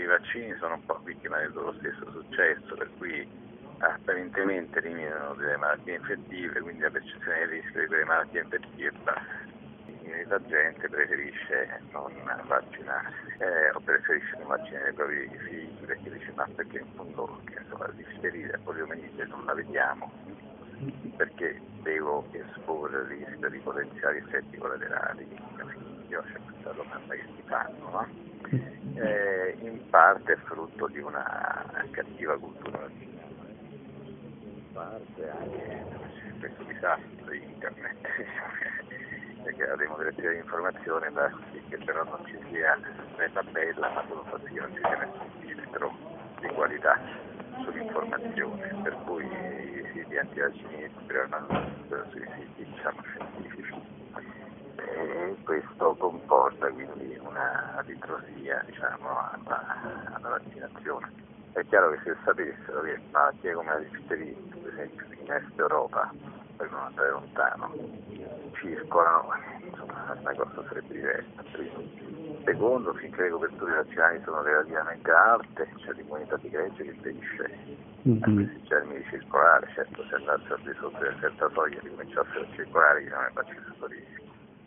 vaccini sono un po' vittima del loro stesso successo, per cui apparentemente eliminano delle malattie infettive, quindi la percezione del rischio di quelle malattie infettive, la gente preferisce non vaccinarsi o preferisce non vaccinare i propri figli perché dice ma perché in fondo la difterite e poliomielite non la vediamo, perché devo esporre il rischio di potenziali effetti collaterali di mio figlio, c'è questa domanda che si fanno, no? In parte è frutto di una cattiva cultura vaccinale, in parte anche questo disastro di internet, perché la democrazia di informazione fa sì che però non ci sia né tabella, ma solo fa sì che non ci sia nessun filtro di qualità sull'informazione, per cui i siti antivaccini creano sui siti scientifici e questo comporta quindi una ritrosia alla vaccinazione. È chiaro che se sapessero che malattie come la difteria, per esempio in Est Europa, per non andare lontano, circolano, insomma la cosa sarebbe diversa. Primo. Secondo, finché le coperture vaccinali sono relativamente alte, c'è l'immunità di gregge che impedisce a questi germi di circolare. Certo, se andassero al di sotto di una certa soglia e cominciassero a circolare, chi non è vaccinato rischio.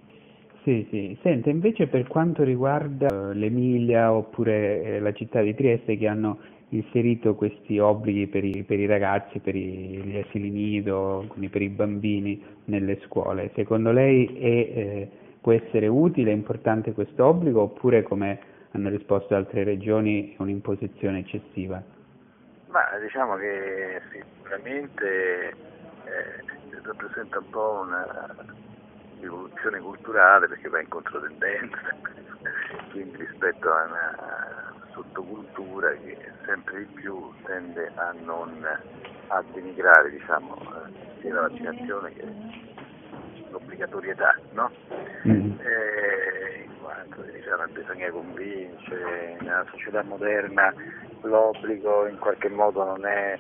Sì. Senta, invece per quanto riguarda l'Emilia oppure la città di Trieste che hanno inserito questi obblighi per i ragazzi, per gli asili nido, quindi per i bambini nelle scuole, secondo lei può essere utile, è importante questo obbligo oppure, come hanno risposto altre regioni, è un'imposizione eccessiva? Ma diciamo che sicuramente rappresenta un po' una rivoluzione culturale perché va in controtendenza, quindi rispetto a una sottocultura che sempre di più tende a denigrare sia la vaccinazione che l'obbligatorietà, no? In quanto bisogna convincere, nella società moderna l'obbligo in qualche modo non è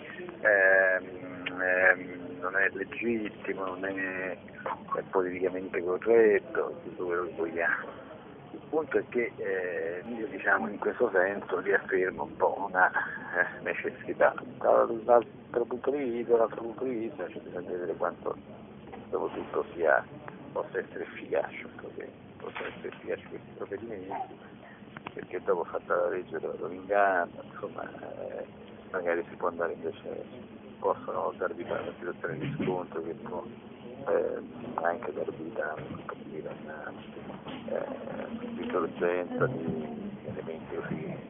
legittimo, non è politicamente corretto, tutto quello che vogliamo. Il punto è che io in questo senso riaffermo un po' una necessità. Dall'altro punto di vista c'è bisogno di vedere quanto dopo tutto possa essere efficace, questi provvedimenti, perché dopo fatta la legge della Doringana, magari si può andare possono dar vita a una situazione di scontro che può anche dar vita a una insorgenza di elementi così